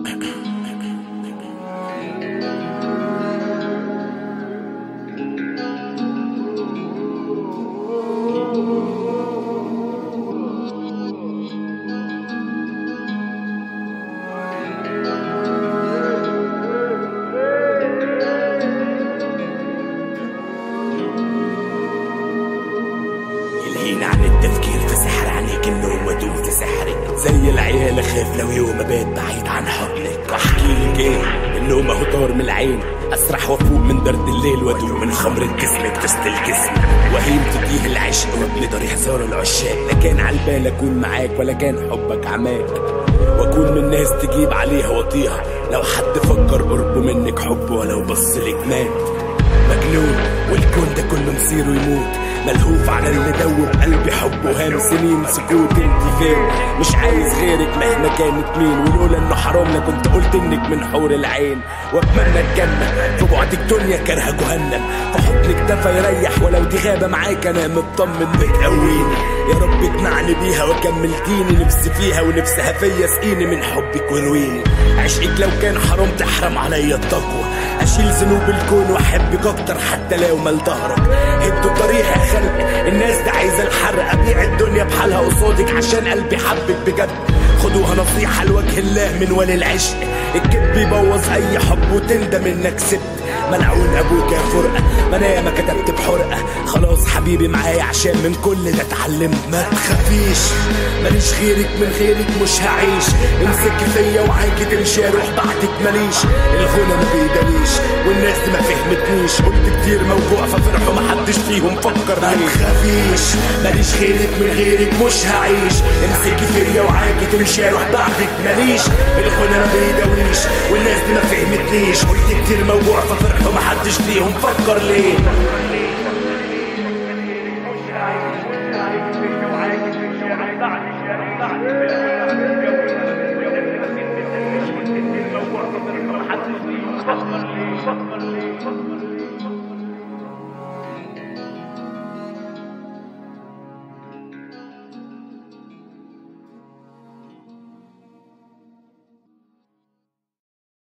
عن التفكير في سحر عينيك النوم ودوم في سحرك، زي العيال اخاف لو يوم ابات بعيد عن حضنك. واحكي لك ايه النوم اهو طار من العين، اسرح وافوق من درد الليل وادوم من خمرة جسمك تسل الجسم، وهيم تديه العشق وابن ضريح زار العشاق. لا كان عالبال اكون معاك ولا كان حبك عماك، واكون من الناس تجيب عليها وطيها لو حد فكر قربه منك حب ولو بصلك مات. مجنون والكون ده كله مصيره يموت، ملهوف على اللي دوب قلبي حبه هام سنين سكوت. انت فين مش عايز غيرك مهما كانت مين، ولولا انه حرام لكنت قلت انك من حور العين. واتمنى الجنة في بعدك دنيا كارهة جهنم، في حضنك دفى يريح ولو دي غابة معاك انا مطمن بتقويني. يا رب اقنعني بيها وكملتيني نفسي فيها ونفسها فيا، سقيني من حبك ورويني. عشقك لو كان حرام تحرم عليا التقوى، اشيل ذنوب الكون واحبك اكتر حتى لو مال ظهرك. هدوا طريق يا خلق الناس ده عايزه الحرق، ابيع الدنيا بحالها قصادك عشان قلبي حبك بجد. خدوها نصيحه لوجه الله من ولي العشق، الكذب يبوظ اي حب وتندم انك سبت. ملعون ابوك يا فرقه ما انا ياما كتبت بحرقه، خلاص حبيبي معايا عشان من كل ده اتعلمت. ما تخافيش ماليش غيرك من غيرك مش هعيش، امسكي فيا وعاكي تمشي اروح بعدك ماليش. الغنى ما بيدانيش والناس دي ما فهمتنيش، قلت كتير موجوع ففرحوا محدش فيهم فكر. ما تخافيش ماليش غيرك من غيرك مش هعيش، امسكي فيا وعاكي تمشي اروح بعدك ماليش. الغنى ما بيدانيش والناس دي ما فهمتنيش، قلت كتير موجوع ففرحوا محدش فيهم فكر ليه. فكر ليه